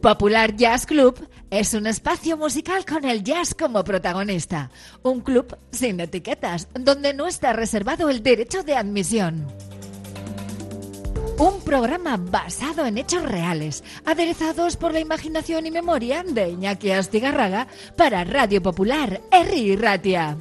Popular Jazz Club es un espacio musical con el jazz como protagonista. Un club sin etiquetas, donde no está reservado el derecho de admisión. Un programa basado en hechos reales, aderezados por la imaginación y memoria de Iñaki Astigarraga para Radio Popular, Herri Ratia.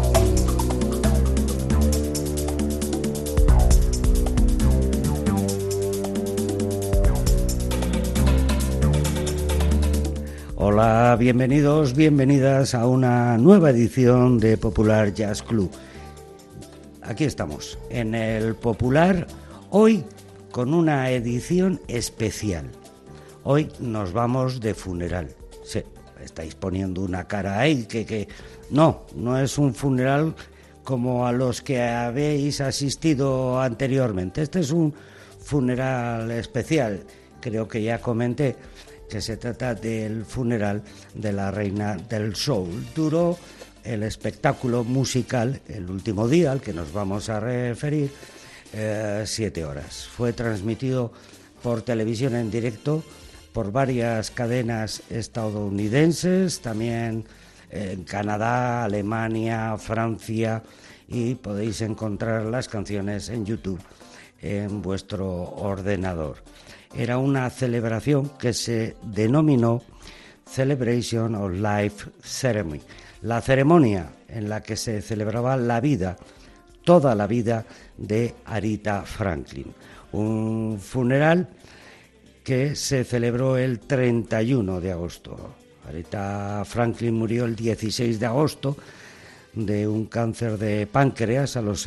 Hola, bienvenidos, bienvenidas a una nueva edición de Popular Jazz Club. Aquí estamos, en el Popular, hoy con una edición especial. Hoy nos vamos de funeral. Sí, estáis poniendo una cara ahí que no es un funeral como a los que habéis asistido anteriormente. Este es un funeral especial. Creo que ya comenté que se trata del funeral de la reina del soul. Duró el espectáculo musical, el último día al que nos vamos a referir, 7 horas. Fue transmitido por televisión en directo por varias cadenas estadounidenses, también en Canadá, Alemania, Francia, y podéis encontrar las canciones en YouTube en vuestro ordenador. Era una celebración que se denominó Celebration of Life Ceremony, la ceremonia en la que se celebraba la vida, toda la vida de Aretha Franklin. Un funeral que se celebró el 31 de agosto. Aretha Franklin murió el 16 de agosto de un cáncer de páncreas a los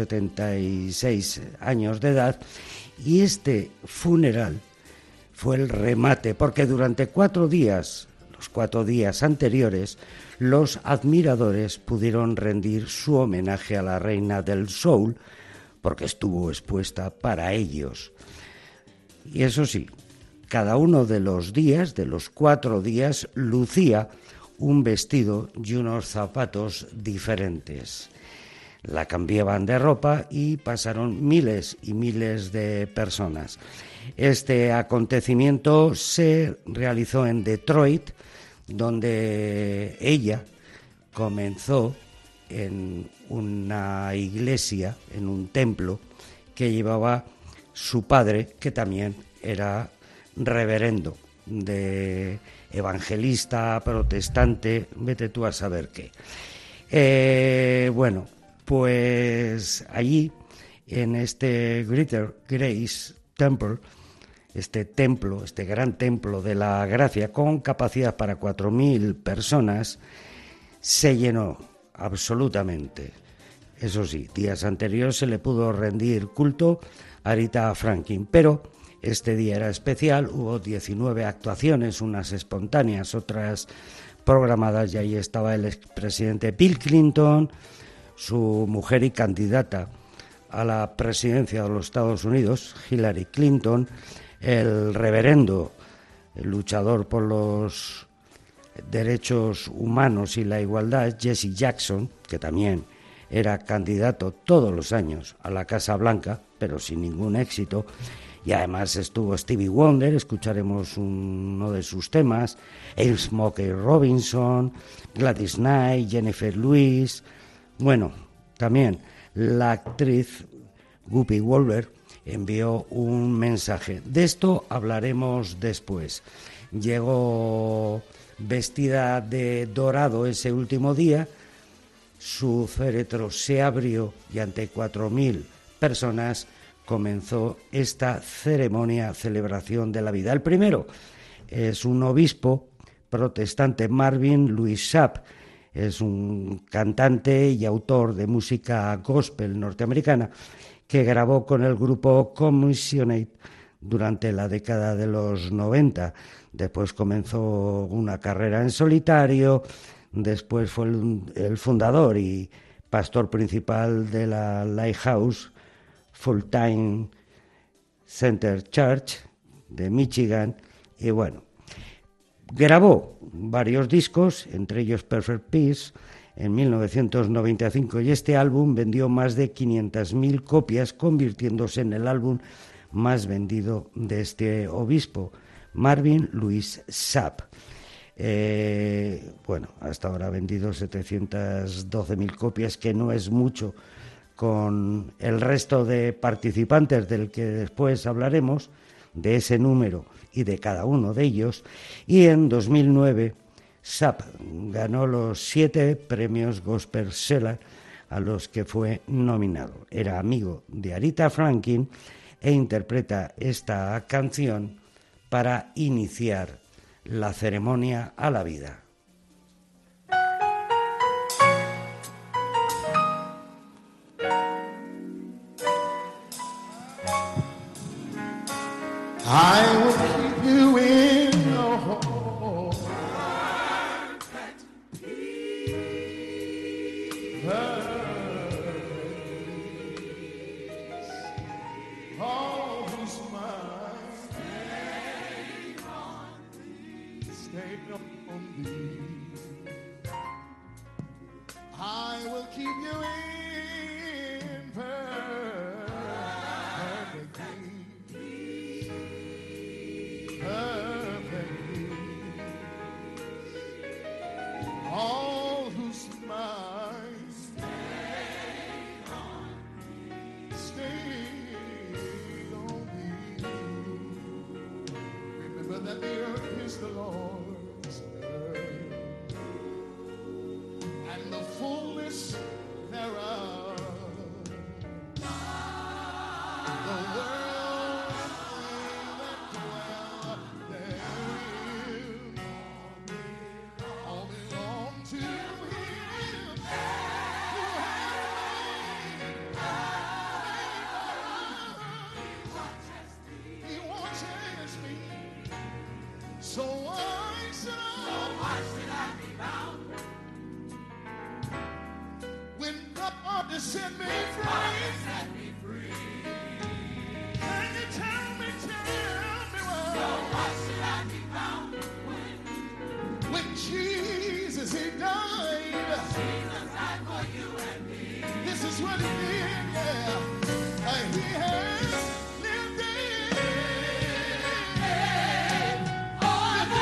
76 años de edad, y este funeral fue el remate, porque durante 4 días, los 4 días anteriores, los admiradores pudieron rendir su homenaje a la reina del soul, porque estuvo expuesta para ellos. Y eso sí, cada uno de los días, de los 4 días, lucía un vestido y unos zapatos diferentes. La cambiaban de ropa y pasaron miles y miles de personas. Este acontecimiento se realizó en Detroit, donde ella comenzó en una iglesia, en un templo que llevaba su padre, que también era reverendo, de evangelista, protestante, vete tú a saber qué. Bueno, pues allí, en este Greater Grace Temple, este templo, este gran templo de la gracia, con capacidad para 4.000 personas, se llenó absolutamente. Eso sí, días anteriores se le pudo rendir culto a Aretha Franklin, pero este día era especial. Hubo 19 actuaciones, unas espontáneas, otras programadas, y ahí estaba el expresidente Bill Clinton, su mujer y candidata a la presidencia de los Estados Unidos, Hillary Clinton, el reverendo, el luchador por los derechos humanos y la igualdad, Jesse Jackson, que también era candidato todos los años a la Casa Blanca, pero sin ningún éxito. Y además estuvo Stevie Wonder, escucharemos uno de sus temas, Smokey Robinson, Gladys Knight, Jennifer Lewis. Bueno, también la actriz Whoopi Goldberg envió un mensaje. De esto hablaremos después. Llegó vestida de dorado ese último día, su féretro se abrió y ante 4.000 personas comenzó esta celebración de la vida. El primero es un obispo protestante, Marvin Louis Schaap. Es un cantante y autor de música gospel norteamericana que grabó con el grupo Commissionate durante la década de los 90. Después comenzó una carrera en solitario, después fue el fundador y pastor principal de la Lighthouse Full-Time Center Church de Michigan, y bueno, grabó varios discos, entre ellos Perfect Peace, en 1995, y este álbum vendió más de 500.000 copias, convirtiéndose en el álbum más vendido de este obispo, Marvin Louis Sapp. Bueno, hasta ahora ha vendido 712.000 copias, que no es mucho con el resto de participantes del que después hablaremos, de ese número y de cada uno de ellos. Y en 2009 Sapp ganó los 7 premios Gospel Seller a los que fue nominado. Era amigo de Aretha Franklin e interpreta esta canción para iniciar la ceremonia a la vida. I will keep you in your home. All whose mind stay on thee. I will keep you in perfect peace. All whose minds stay on thee. Remember that the earth is the Lord's, and the fullness thereof. The world that dwell therein, all belong to Him who He watches me. So why should I be bound when God has set me free? Can you tell me why? So why should I be bound when Jesus, He died? Jesus died for you and me. This is what He did, yeah. He has lived in all the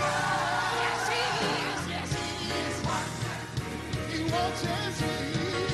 watches me.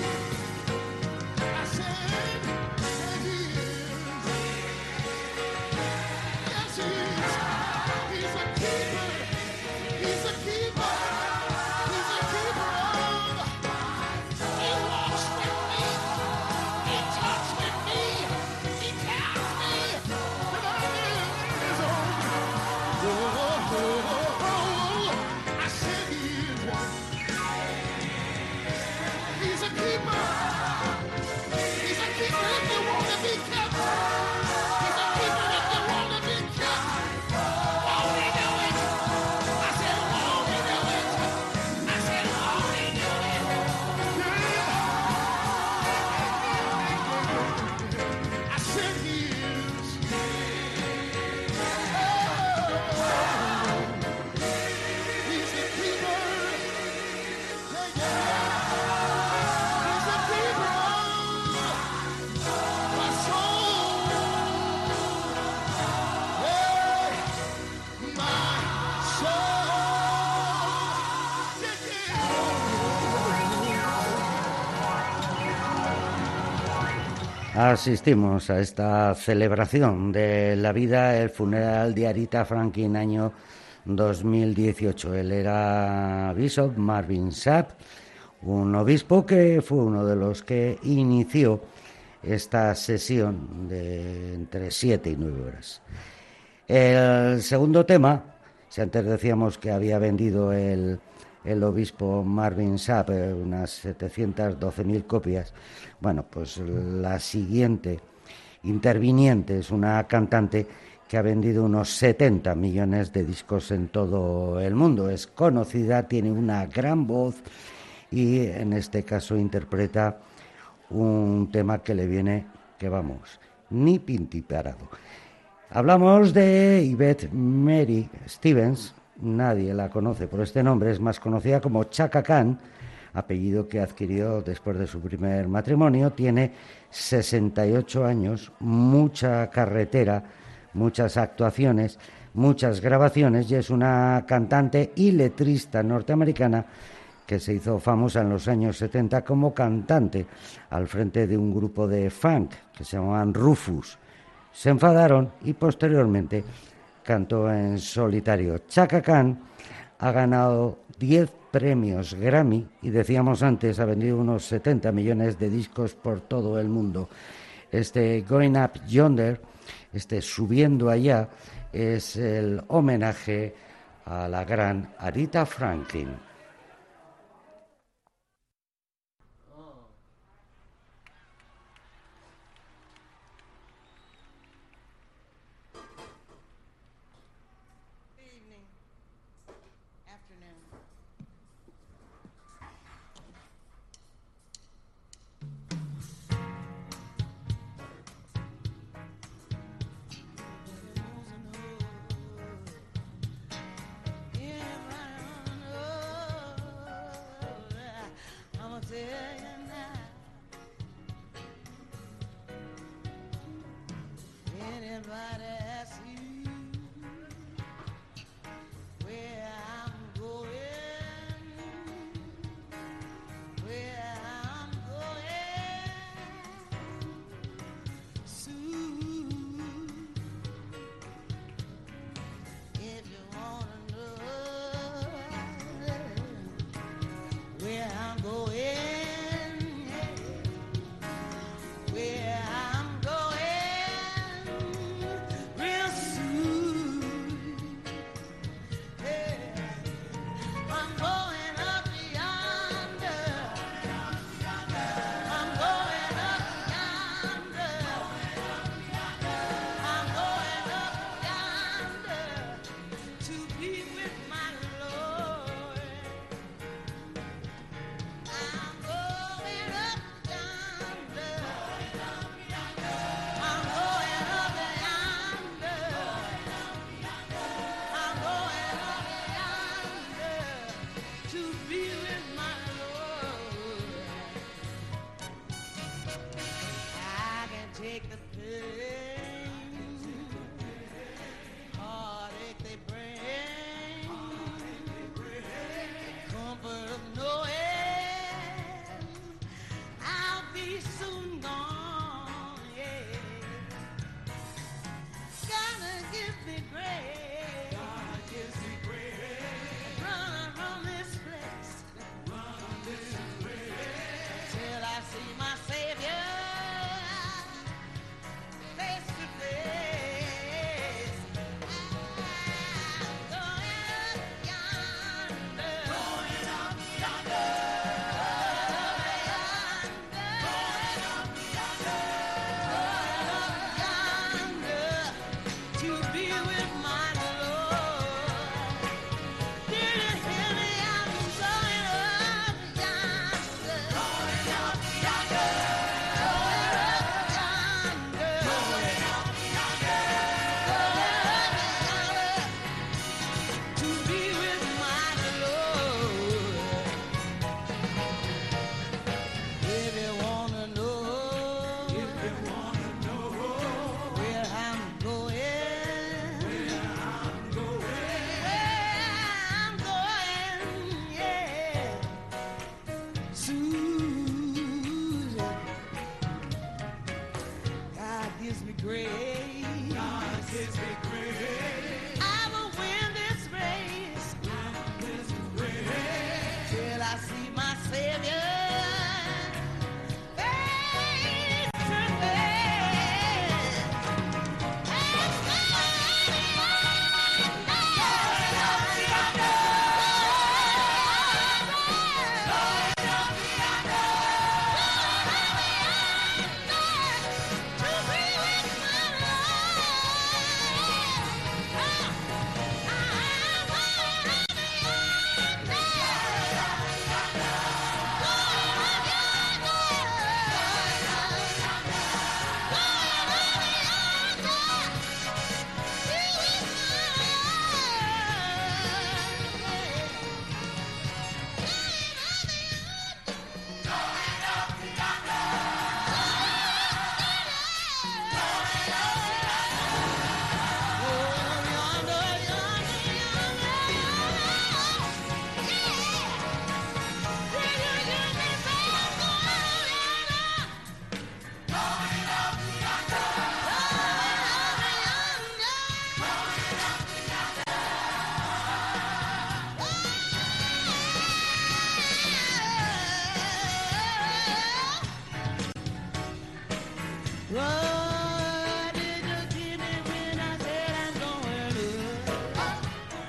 Asistimos a esta celebración de la vida, el funeral de Aretha Franklin, año 2018. Él era Bishop Marvin Sapp, un obispo que fue uno de los que inició esta sesión de entre 7 y 9 horas. El segundo tema, si antes decíamos que había vendido el obispo Marvin Sapp unas 712.000 copias, bueno, pues la siguiente interviniente es una cantante que ha vendido unos 70 millones de discos en todo el mundo. Es conocida, tiene una gran voz y en este caso interpreta un tema que le viene, que vamos, ni pintiparado. Hablamos de Yvette Mary Stevens. Nadie la conoce por este nombre, es más conocida como Chaka Khan, apellido que adquirió después de su primer matrimonio. Tiene 68 años, mucha carretera, muchas actuaciones, muchas grabaciones, y es una cantante y letrista norteamericana que se hizo famosa en los años 70 como cantante al frente de un grupo de funk que se llamaban Rufus. Se enfadaron y posteriormente cantó en solitario. Chaka Khan ha ganado 10 premios Grammy y, decíamos antes, ha vendido unos 70 millones de discos por todo el mundo. Este Going Up Yonder, este Subiendo Allá, es el homenaje a la gran Aretha Franklin. What did you give me when I said I'm going up?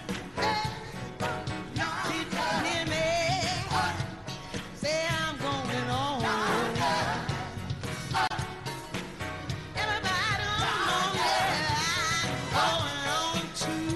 She told me, say I'm going on. Everybody on, yeah, I'm going on too.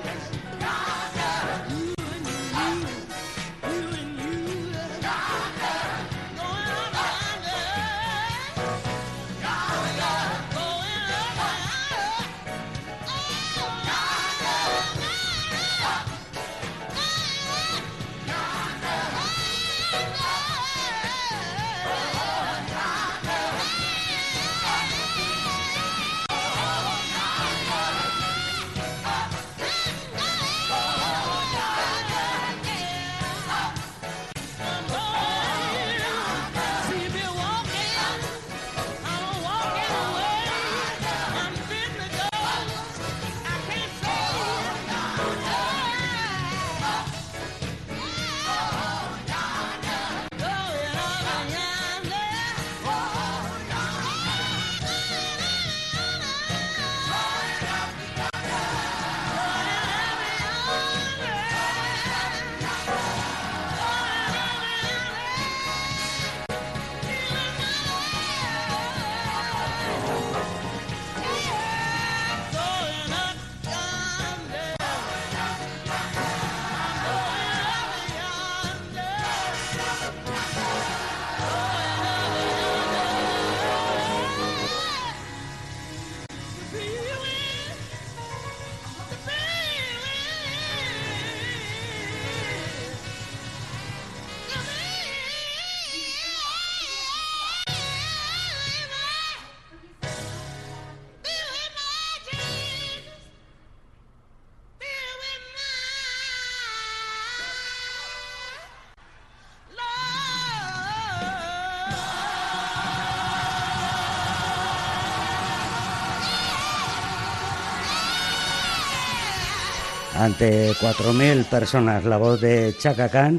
Ante 4.000 personas, la voz de Chaka Khan,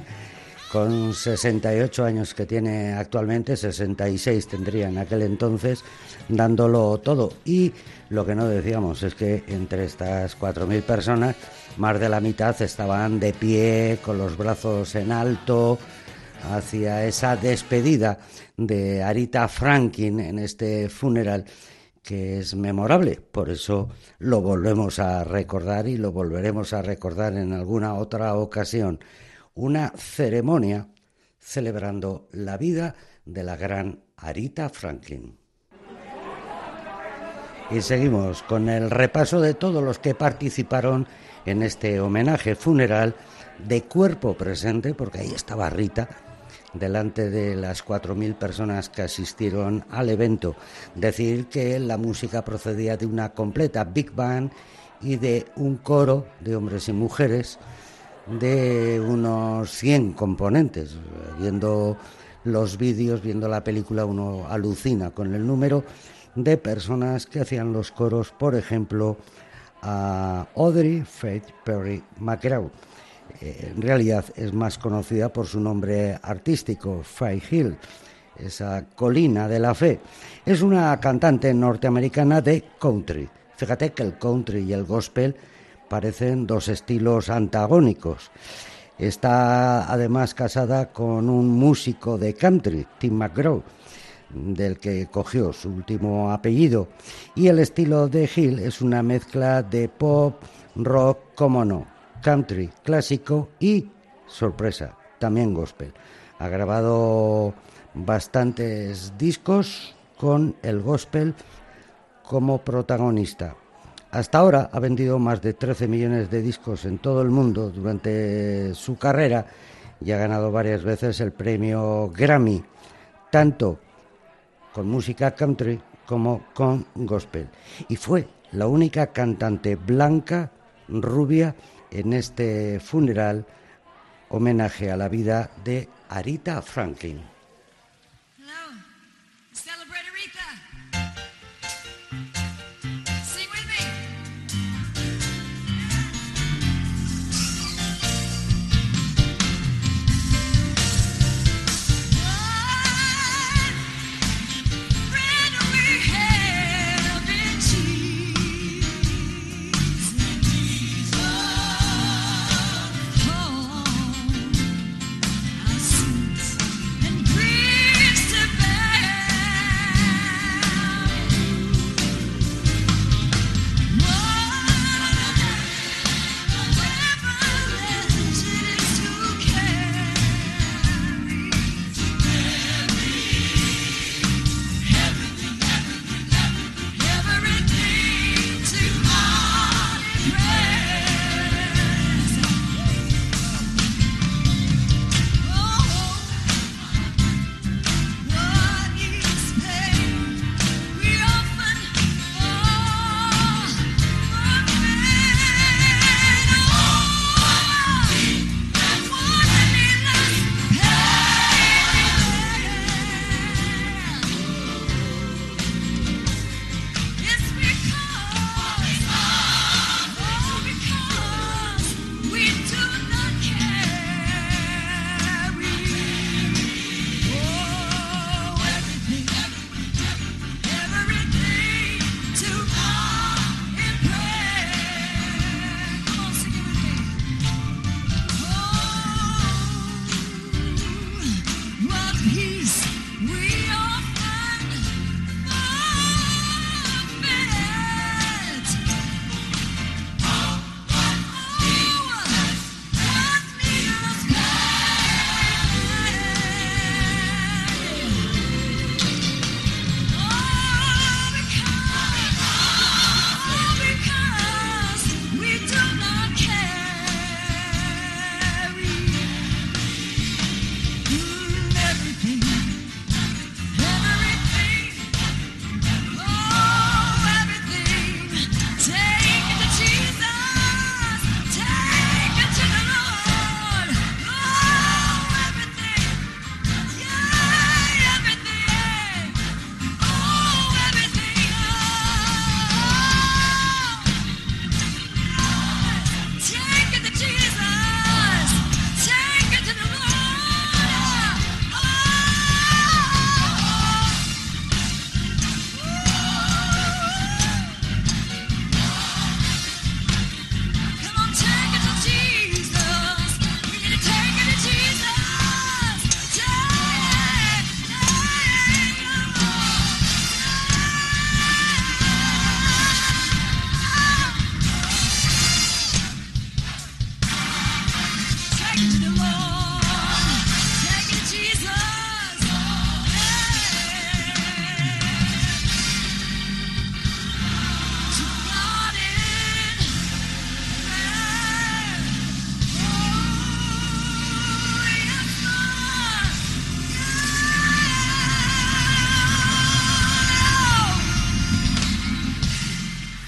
con 68 años que tiene actualmente, 66 tendría en aquel entonces, dándolo todo. Y lo que no decíamos es que entre estas 4.000 personas, más de la mitad estaban de pie, con los brazos en alto, hacia esa despedida de Aretha Franklin en este funeral, que es memorable. Por eso lo volvemos a recordar y lo volveremos a recordar en alguna otra ocasión. Una ceremonia celebrando la vida de la gran Aretha Franklin. Y seguimos con el repaso de todos los que participaron en este homenaje funeral de cuerpo presente, porque ahí estaba Rita, delante de las 4.000 personas que asistieron al evento. Decir que la música procedía de una completa big band y de un coro de hombres y mujeres de unos 100 componentes. Viendo los vídeos, viendo la película, uno alucina con el número de personas que hacían los coros, por ejemplo, a Audrey Faith Perry McGraw. En realidad es más conocida por su nombre artístico, Faith Hill, esa colina de la fe. Es una cantante norteamericana de country. Fíjate que el country y el gospel parecen dos estilos antagónicos. Está además casada con un músico de country, Tim McGraw, del que cogió su último apellido. Y el estilo de Hill es una mezcla de pop, rock, como no, country clásico y, sorpresa, también gospel. Ha grabado bastantes discos con el gospel como protagonista. Hasta ahora ha vendido más de 13 millones de discos en todo el mundo durante su carrera y ha ganado varias veces el premio Grammy, tanto con música country como con gospel. Y fue la única cantante blanca, rubia, en este funeral, homenaje a la vida de Aretha Franklin. Hello. Celebrate Aretha. Sing with me. Brand we had.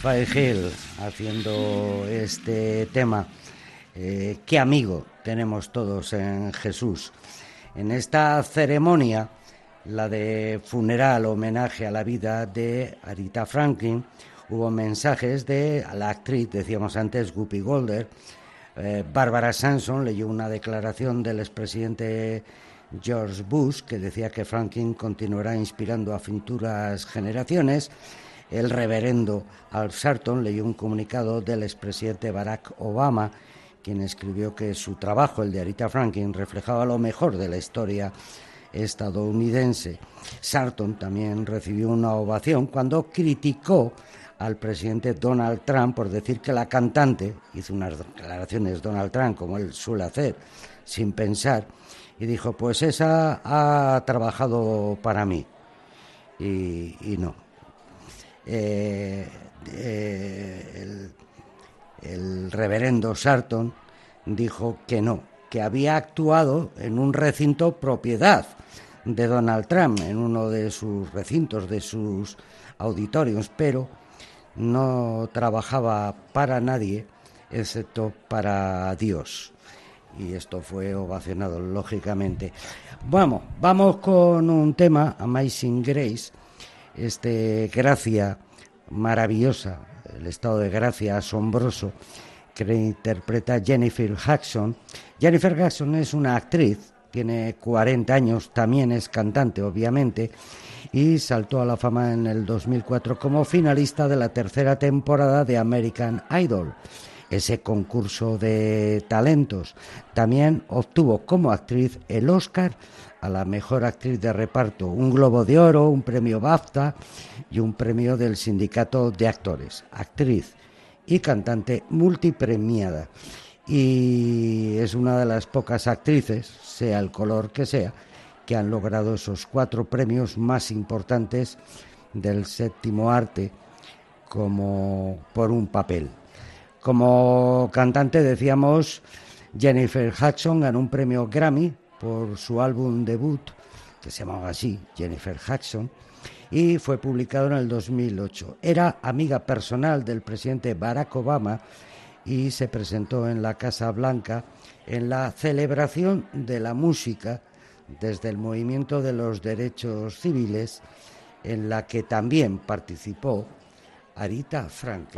Raphael Hill haciendo este tema. Qué amigo tenemos todos en Jesús. En esta ceremonia, la de funeral, homenaje a la vida de Aretha Franklin, hubo mensajes de la actriz, decíamos antes, Whoopi Goldberg. Barbara Sanson leyó una declaración del expresidente George Bush que decía que Franklin continuará inspirando a futuras generaciones. El reverendo Al Sharpton leyó un comunicado del expresidente Barack Obama, quien escribió que su trabajo, el de Aretha Franklin, reflejaba lo mejor de la historia estadounidense. Sharpton también recibió una ovación cuando criticó al presidente Donald Trump por decir que la cantante, hizo unas declaraciones Donald Trump, como él suele hacer, sin pensar, y dijo, pues esa ha trabajado para mí. Y no. El reverendo Sharpton dijo que no, que había actuado en un recinto propiedad de Donald Trump, en uno de sus recintos, de sus auditorios, pero no trabajaba para nadie excepto para Dios. Y esto fue ovacionado, lógicamente. Vamos con un tema, Amazing Grace, gracia maravillosa, el estado de gracia asombroso que interpreta Jennifer Hudson. Jennifer Hudson es una actriz, tiene 40 años, también es cantante, obviamente, y saltó a la fama en el 2004 como finalista de la tercera temporada de American Idol, ese concurso de talentos. También obtuvo como actriz el Oscar a la mejor actriz de reparto, un Globo de Oro, un premio BAFTA y un premio del Sindicato de Actores. Actriz y cantante multipremiada. Y es una de las pocas actrices, sea el color que sea, que han logrado esos 4 premios más importantes del séptimo arte, como por un papel. Como cantante, decíamos, Jennifer Hudson ganó un premio Grammy por su álbum debut, que se llamaba así, Jennifer Hudson, y fue publicado en el 2008. Era amiga personal del presidente Barack Obama y se presentó en la Casa Blanca en la celebración de la música desde el movimiento de los derechos civiles, en la que también participó Aretha Franklin.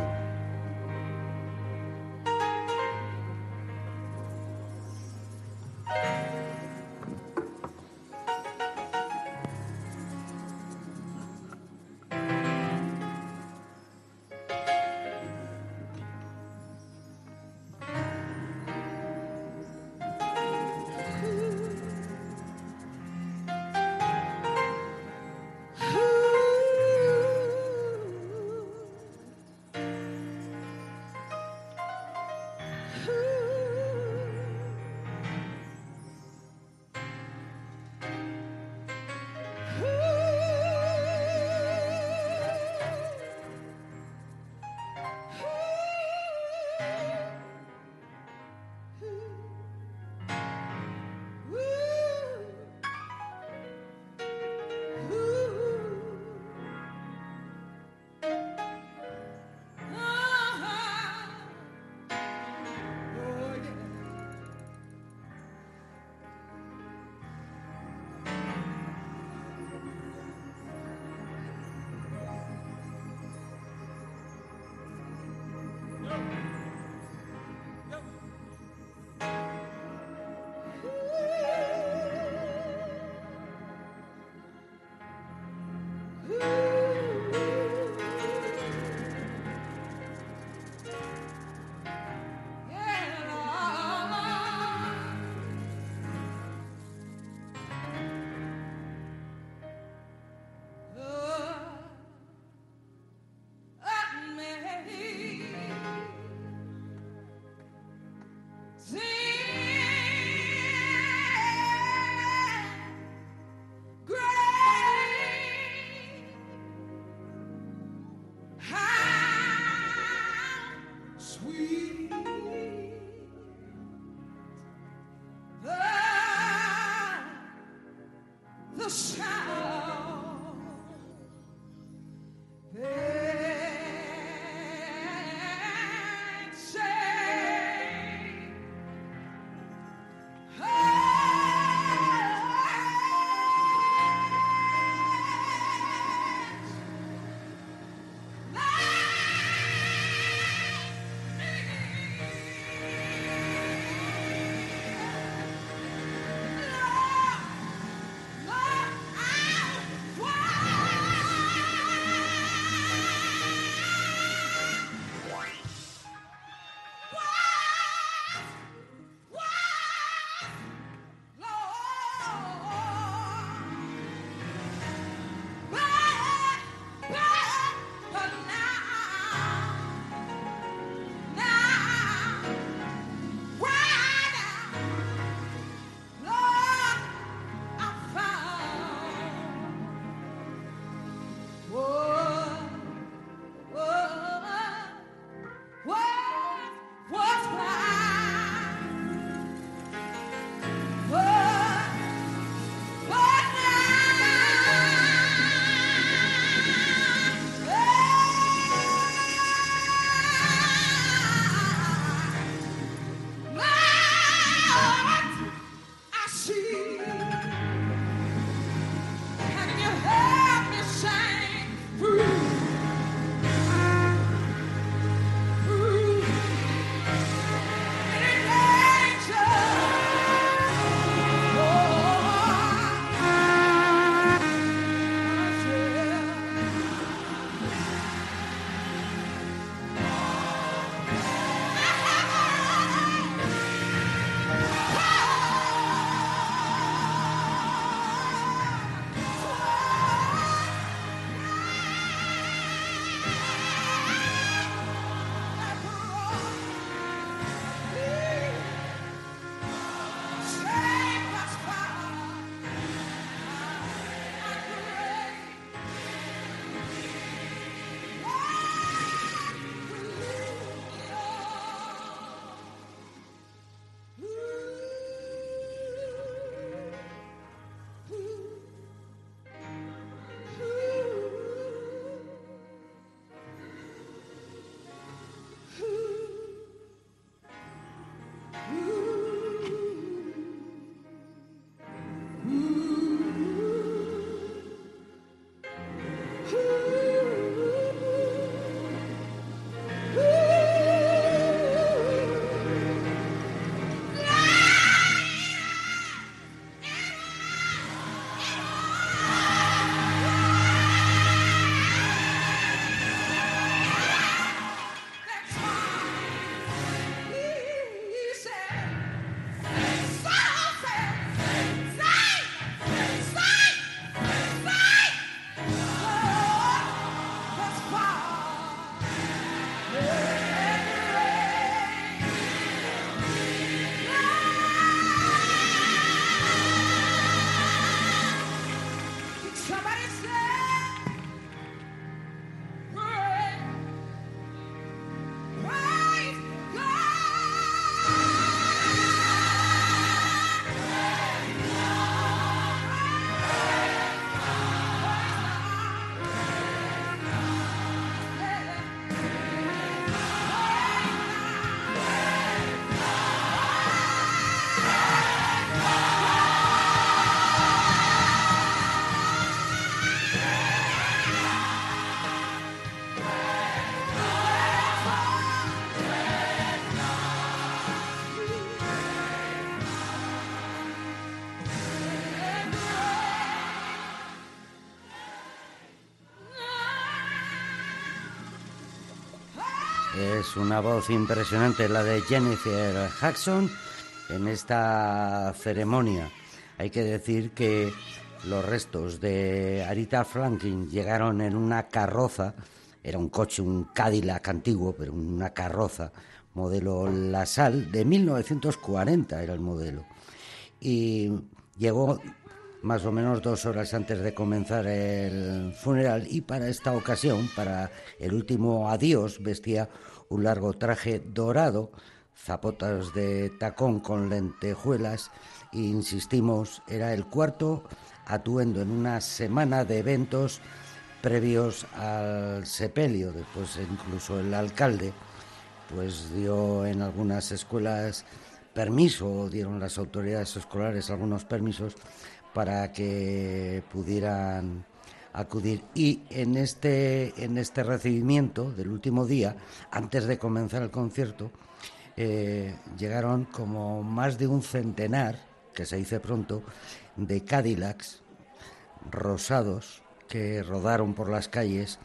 Somebody say, praise, praise Es una voz impresionante la de Jennifer Hudson en esta ceremonia. Hay que decir que los restos de Aretha Franklin llegaron en una carroza, era un coche, un Cadillac antiguo, pero una carroza, modelo LaSalle, de 1940 era el modelo. Y llegó más o menos 2 horas antes de comenzar el funeral, y para esta ocasión, para el último adiós, vestía un largo traje dorado, zapatos de tacón con lentejuelas, e insistimos, era el cuarto atuendo en una semana de eventos previos al sepelio. Después incluso el alcalde pues dio en algunas escuelas permiso, dieron las autoridades escolares algunos permisos para que pudieran acudir. Y en este recibimiento del último día, antes de comenzar el concierto, llegaron como más de un centenar, que se dice pronto, de Cadillacs rosados que rodaron por las calles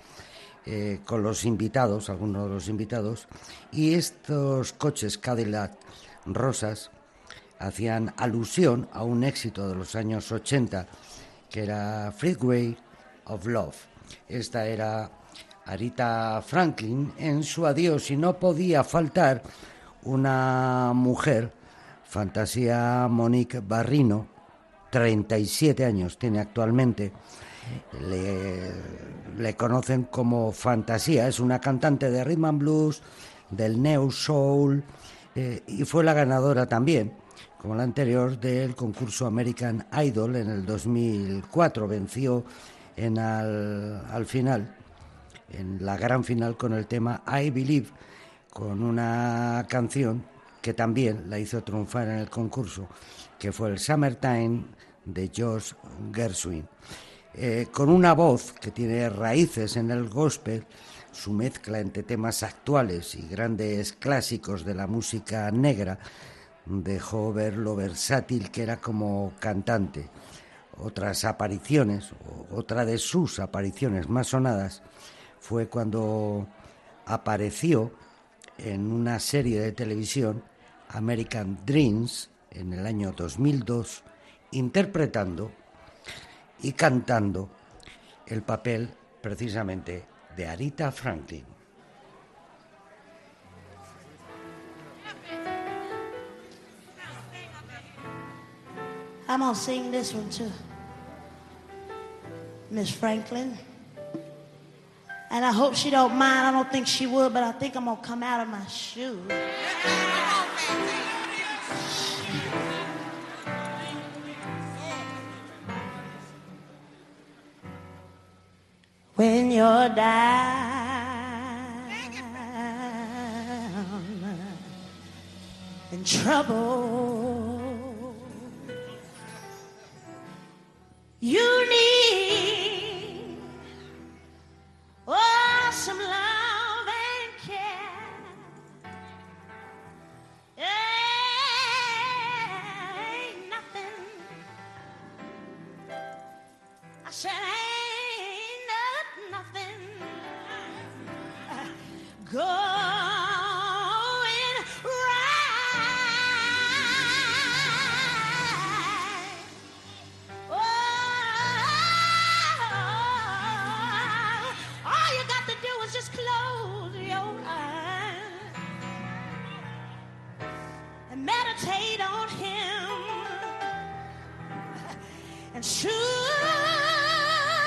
con los invitados, algunos de los invitados, y estos coches Cadillac rosas hacían alusión a un éxito de los años 80 que era Freeway of Love. Esta era Aretha Franklin en su adiós, y no podía faltar una mujer, Fantasía Monique Barrino, 37 años tiene actualmente. Le conocen como Fantasía, es una cantante de rhythm and blues, del neo soul, y fue la ganadora también, como la anterior, del concurso American Idol en el 2004. Venció al final, en la gran final, con el tema I Believe, con una canción que también la hizo triunfar en el concurso, que fue el Summertime de George Gershwin. Con una voz que tiene raíces en el gospel, su mezcla entre temas actuales y grandes clásicos de la música negra dejó ver lo versátil que era como cantante. Otras apariciones, otra de sus apariciones más sonadas, fue cuando apareció en una serie de televisión, American Dreams, en el año 2002, interpretando y cantando el papel precisamente de Aretha Franklin. I'm gonna sing this one to Miss Franklin, and I hope she don't mind. I don't think she would, but I think I'm gonna come out of my shoes. When you're down in trouble, you need some love and care. Ain't nothing. I said ain't nothing going right. All you got to do is just close your eyes and meditate on Him, and sure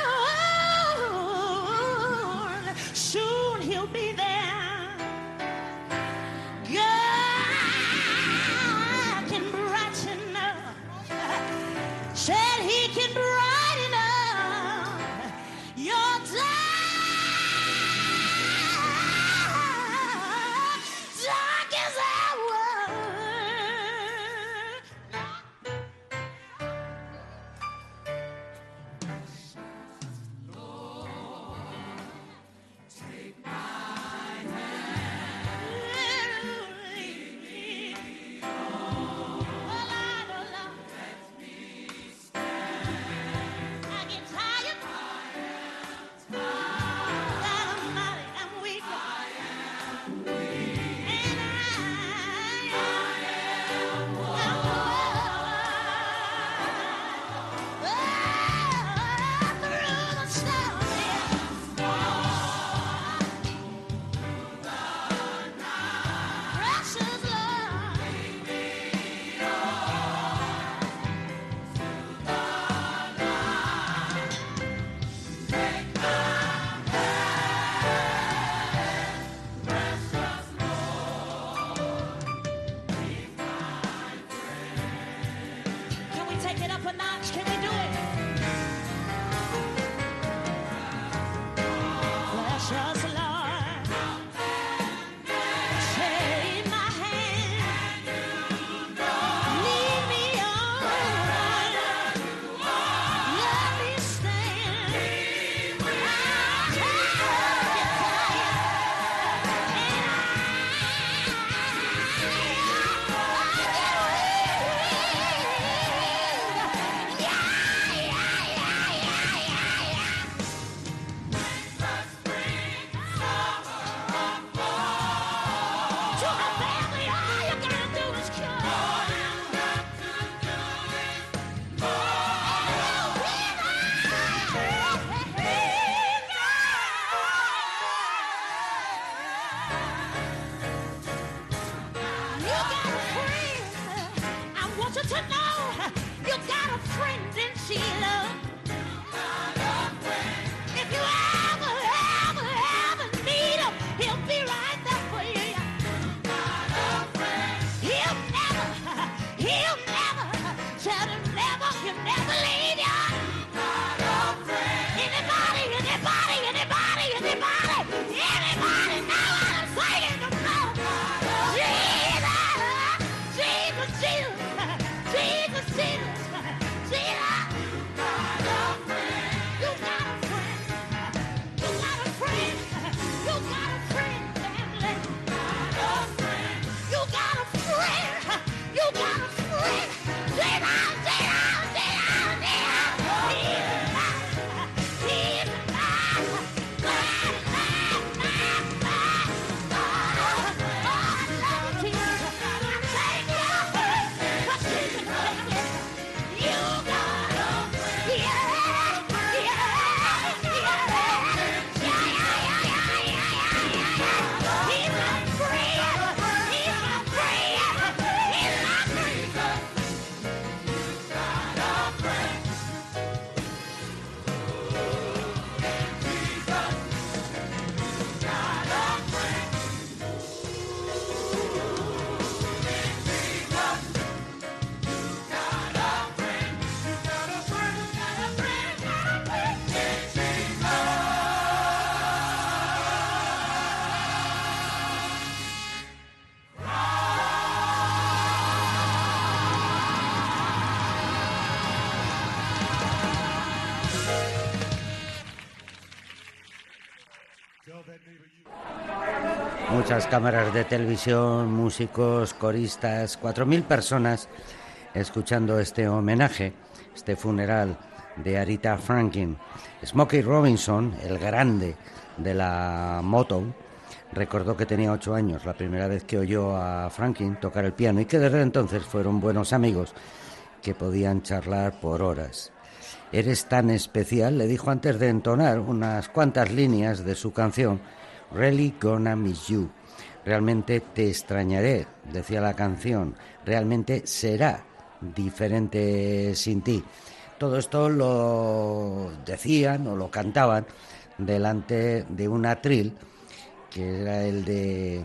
muchas cámaras de televisión, músicos, coristas, 4.000 personas escuchando este homenaje, este funeral de Aretha Franklin. Smokey Robinson, el grande de la Motown, recordó que tenía 8 años la primera vez que oyó a Franklin tocar el piano y que desde entonces fueron buenos amigos que podían charlar por horas. Eres tan especial, le dijo antes de entonar unas cuantas líneas de su canción Really Gonna Miss You. Realmente te extrañaré, decía la canción, realmente será diferente sin ti. Todo esto lo decían o lo cantaban delante de un atril que era el de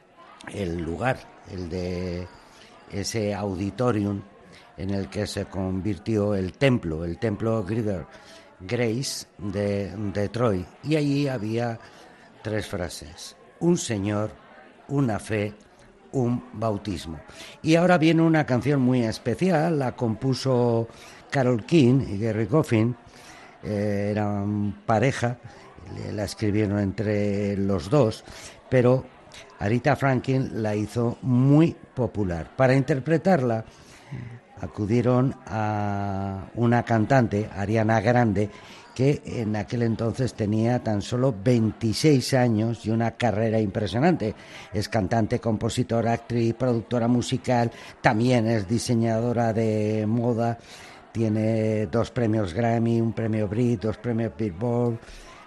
ese auditorium en el que se convirtió el templo Greater Grace de Detroit, y allí había 3 frases: un señor, una fe, un bautismo. Y ahora viene una canción muy especial, la compuso Carole King y Gerry Goffin, eran pareja, la escribieron entre los dos, pero Aretha Franklin la hizo muy popular. Para interpretarla acudieron a una cantante, Ariana Grande, que en aquel entonces tenía tan solo 26 años y una carrera impresionante. Es cantante, compositora, actriz, productora musical, también es diseñadora de moda, tiene 2 premios Grammy, un premio Brit, 2 premios Billboard,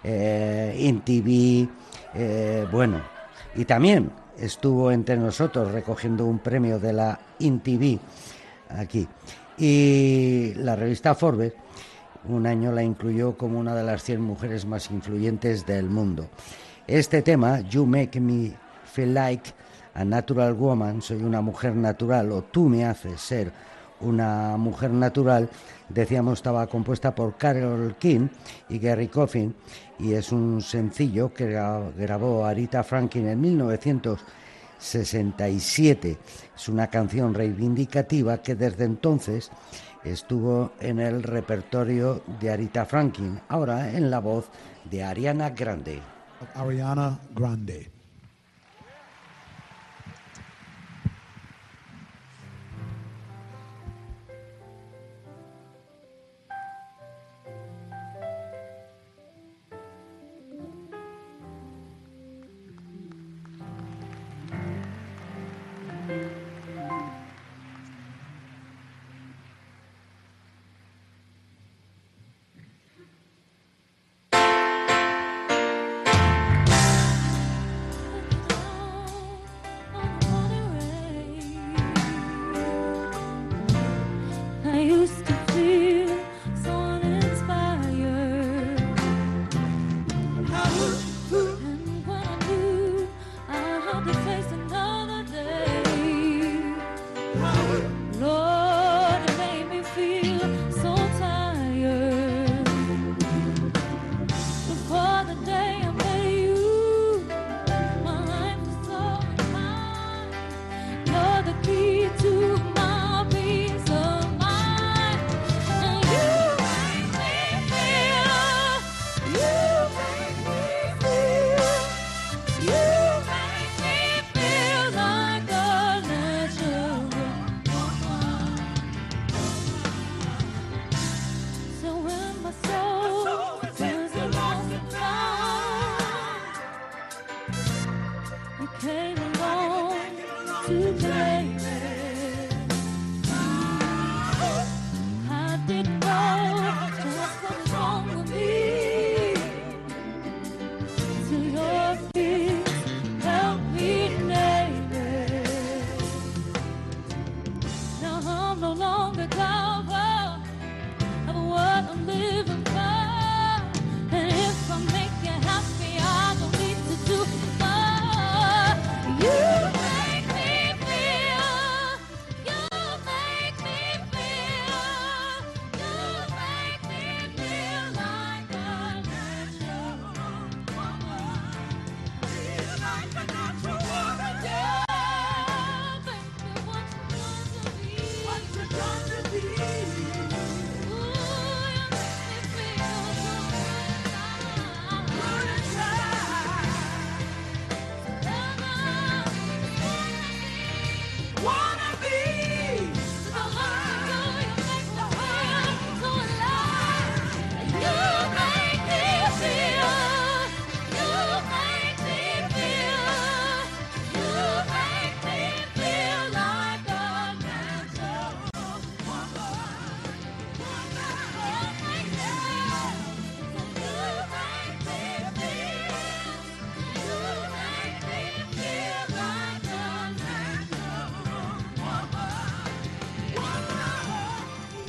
MTV, bueno, y también estuvo entre nosotros recogiendo un premio de la MTV aquí. Y la revista Forbes un año la incluyó como una de las 100 mujeres más influyentes del mundo. Este tema, You Make Me Feel Like a Natural Woman, soy una mujer natural, o tú me haces ser una mujer natural, decíamos, estaba compuesta por Carole King y Gerry Goffin, y es un sencillo que grabó Aretha Franklin en 1967. Es una canción reivindicativa que desde entonces estuvo en el repertorio de Aretha Franklin, ahora en la voz de Ariana Grande. Ariana Grande.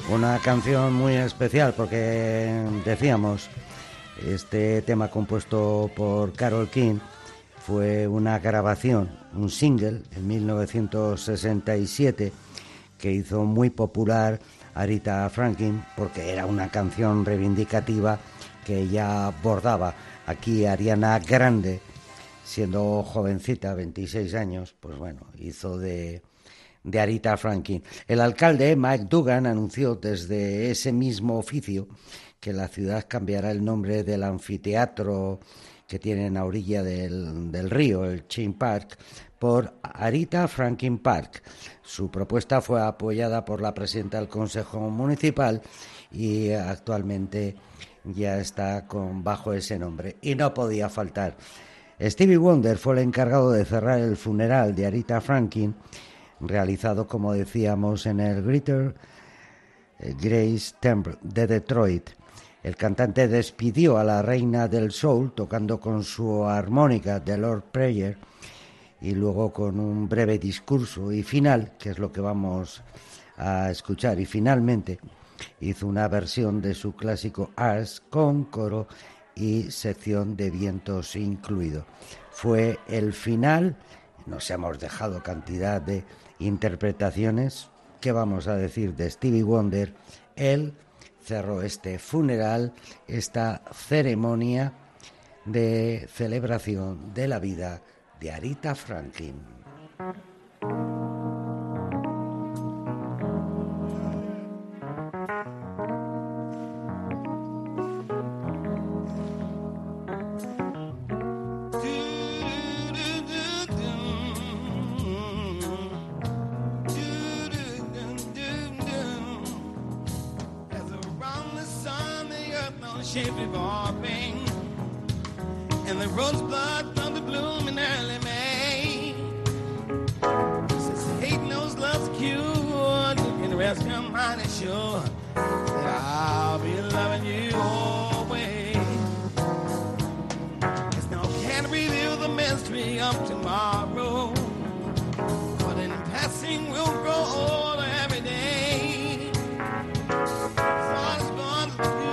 Una canción muy especial porque decíamos, este tema compuesto por Carole King fue una grabación, un single en 1967 que hizo muy popular Aretha Franklin porque era una canción reivindicativa que ella abordaba. Aquí Ariana Grande, siendo jovencita, 26 años, pues bueno, hizo de Aretha Franklin. El alcalde Mike Duggan anunció desde ese mismo oficio que la ciudad cambiará el nombre del anfiteatro que tienen a orilla del río, el Chin Park, por Aretha Franklin Park. Su propuesta fue apoyada por la presidenta del Consejo Municipal y actualmente ya está bajo ese nombre. Y no podía faltar. Stevie Wonder fue el encargado de cerrar el funeral de Aretha Franklin, realizado, como decíamos, en el Greater Grace Temple de Detroit. El cantante despidió a la reina del soul tocando con su armónica The Lord Prayer y luego con un breve discurso y final, que es lo que vamos a escuchar, y finalmente hizo una versión de su clásico Ars con coro y sección de vientos incluido. Fue el final. Nos hemos dejado cantidad de interpretaciones. ¿Qué vamos a decir de Stevie Wonder? Él cerró este funeral, esta ceremonia de celebración de la vida de Aretha Franklin. Shape evolving, and the rosebud from the bloom in early May. Since hate knows love's cure, you can rest your mind assured that I'll be loving you always. Yes, now can't reveal the mystery of tomorrow, but in passing we'll grow older every day. So all is gone to do.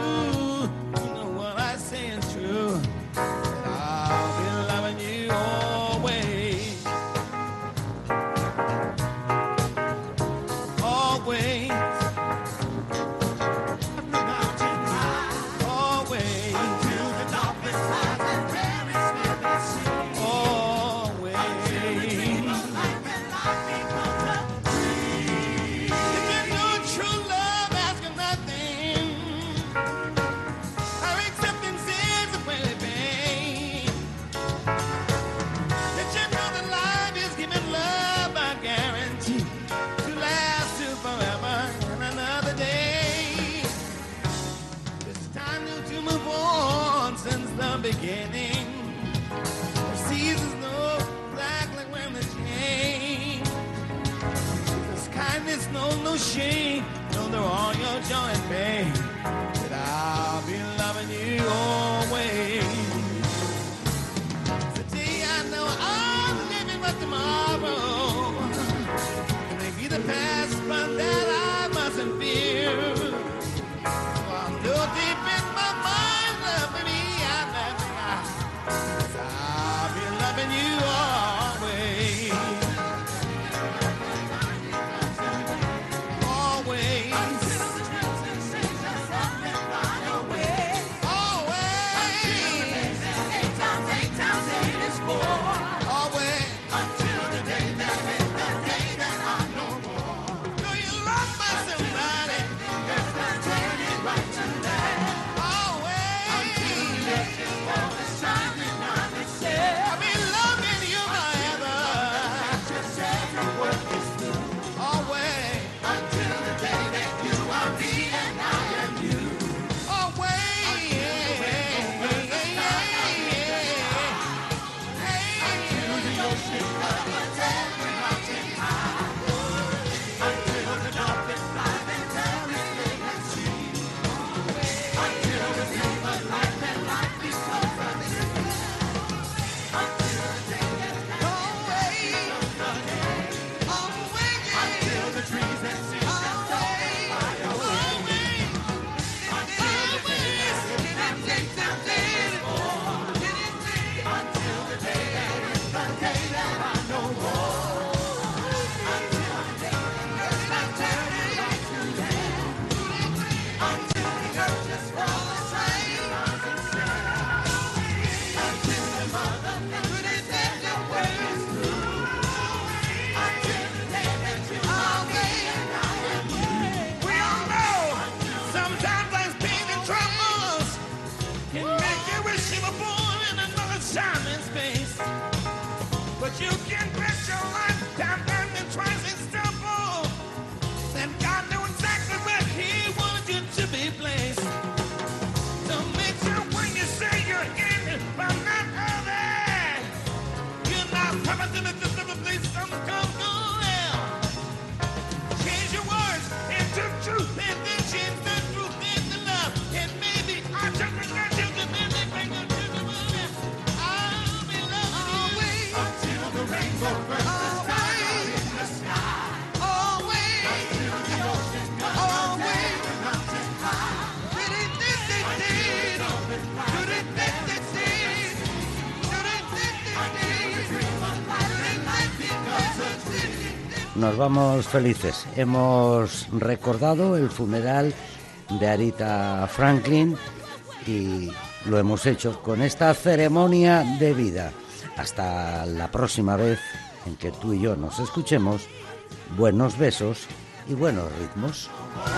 Beginning, the seasons know exactly when to change. Because kindness knows no shame, know they're all your joy and pain. That I'll be loving you always. Today I know I'm living for tomorrow. It may be the past, but that I mustn't fear. So I know deep in my mind, love me. I'll be loving you always. Always. nos vamos felices. Hemos recordado el funeral de Aretha Franklin y lo hemos hecho con esta ceremonia de vida. Hasta la próxima vez en que tú y yo nos escuchemos, buenos besos y buenos ritmos.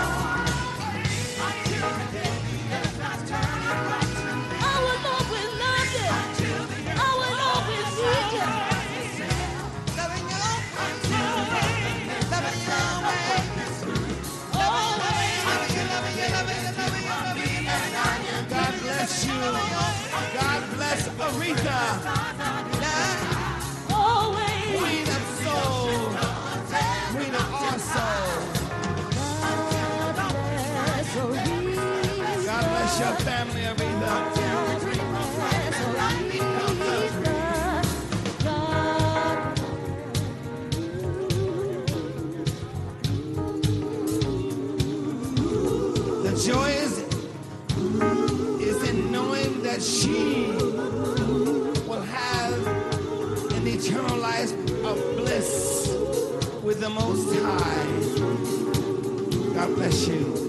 God bless Aretha. Queen of soul. Queen of our soul. God bless your family, Aretha. The joy is in knowing that she will have an eternal life of bliss with the Most High. God bless you.